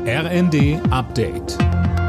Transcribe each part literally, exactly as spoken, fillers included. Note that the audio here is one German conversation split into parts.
R N D Update.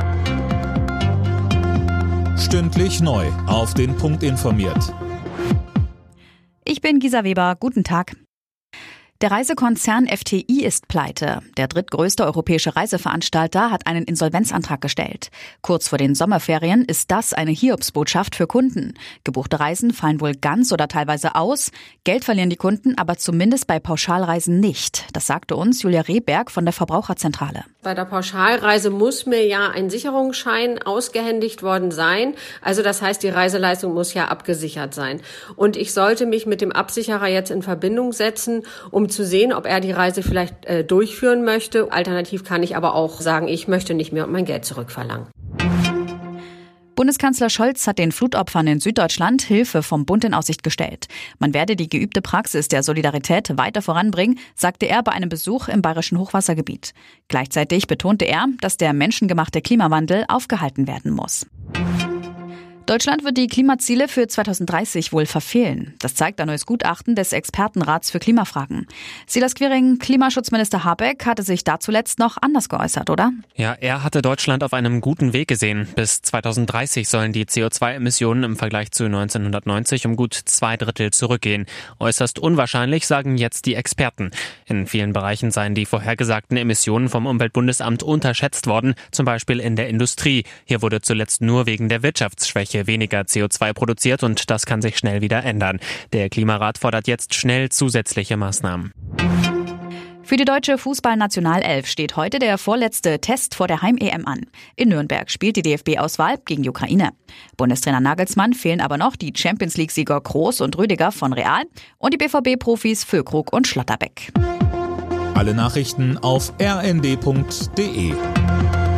Stündlich neu auf den Punkt informiert. Ich bin Gisa Weber, guten Tag. Der Reisekonzern F T I ist pleite. Der drittgrößte europäische Reiseveranstalter hat einen Insolvenzantrag gestellt. Kurz vor den Sommerferien ist das eine Hiobsbotschaft für Kunden. Gebuchte Reisen fallen wohl ganz oder teilweise aus. Geld verlieren die Kunden aber zumindest bei Pauschalreisen nicht. Das sagte uns Julia Rehberg von der Verbraucherzentrale. Bei der Pauschalreise muss mir ja ein Sicherungsschein ausgehändigt worden sein. Also das heißt, die Reiseleistung muss ja abgesichert sein. Und ich sollte mich mit dem Absicherer jetzt in Verbindung setzen, um zu sehen, ob er die Reise vielleicht äh, durchführen möchte. Alternativ kann ich aber auch sagen, ich möchte nicht mehr und mein Geld zurückverlangen. Bundeskanzler Scholz hat den Flutopfern in Süddeutschland Hilfe vom Bund in Aussicht gestellt. Man werde die geübte Praxis der Solidarität weiter voranbringen, sagte er bei einem Besuch im bayerischen Hochwassergebiet. Gleichzeitig betonte er, dass der menschengemachte Klimawandel aufgehalten werden muss. Deutschland wird die Klimaziele für zweitausenddreißig wohl verfehlen. Das zeigt ein neues Gutachten des Expertenrats für Klimafragen. Silas Quiring, Klimaschutzminister Habeck, hatte sich da zuletzt noch anders geäußert, oder? Ja, er hatte Deutschland auf einem guten Weg gesehen. Bis zweitausenddreißig sollen die C O zwei Emissionen im Vergleich zu neunzehnhundertneunzig um gut zwei Drittel zurückgehen. Äußerst unwahrscheinlich, sagen jetzt die Experten. In vielen Bereichen seien die vorhergesagten Emissionen vom Umweltbundesamt unterschätzt worden, zum Beispiel in der Industrie. Hier wurde zuletzt nur wegen der Wirtschaftsschwäche weniger C O zwei produziert und das kann sich schnell wieder ändern. Der Klimarat fordert jetzt schnell zusätzliche Maßnahmen. Für die deutsche Fußballnationalelf steht heute der vorletzte Test vor der Heim-E M an. In Nürnberg spielt die D F B-Auswahl gegen die Ukraine. Bundestrainer Nagelsmann fehlen aber noch die Champions-League-Sieger Kroos und Rüdiger von Real und die B V B-Profis Füllkrug und Schlotterbeck. Alle Nachrichten auf r n d punkt d e.